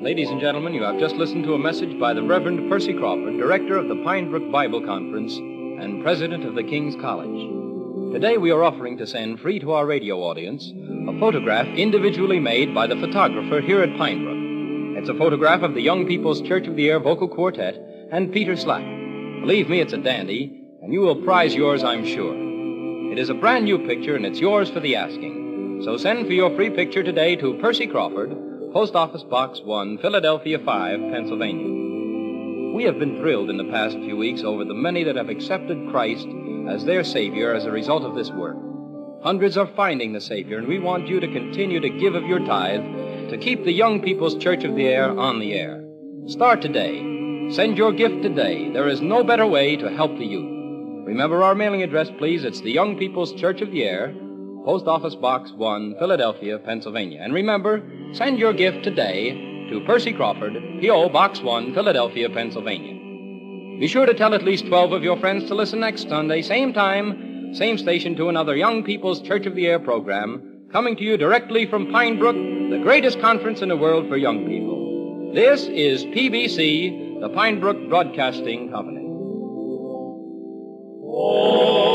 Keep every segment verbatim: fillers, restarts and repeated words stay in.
Ladies and gentlemen, you have just listened to a message by the Reverend Percy Crawford, director of the Pine Brook Bible Conference and president of the King's College. Today we are offering to send free to our radio audience a photograph individually made by the photographer here at Pine Brook. It's a photograph of the Young People's Church of the Air Vocal Quartet and Peter Slack. Believe me, it's a dandy, and you will prize yours, I'm sure. It is a brand new picture, and it's yours for the asking. So send for your free picture today to Percy Crawford, Post Office Box one, Philadelphia five, Pennsylvania. We have been thrilled in the past few weeks over the many that have accepted Christ as their Savior as a result of this work. Hundreds are finding the Savior, and we want you to continue to give of your tithe to keep the Young People's Church of the Air on the air. Start today. Send your gift today. There is no better way to help the youth. Remember our mailing address, please. It's the Young People's Church of the Air, Post Office Box one, Philadelphia, Pennsylvania. And remember, send your gift today to Percy Crawford, P O. Box one, Philadelphia, Pennsylvania. Be sure to tell at least twelve of your friends to listen next Sunday, same time, same station, to another Young People's Church of the Air program, coming to you directly from Pine Brook, the greatest conference in the world for young people. This is P B C, the Pine Brook Broadcasting Company.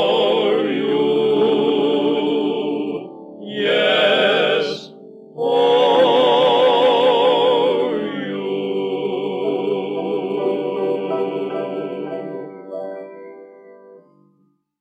For you, yes, for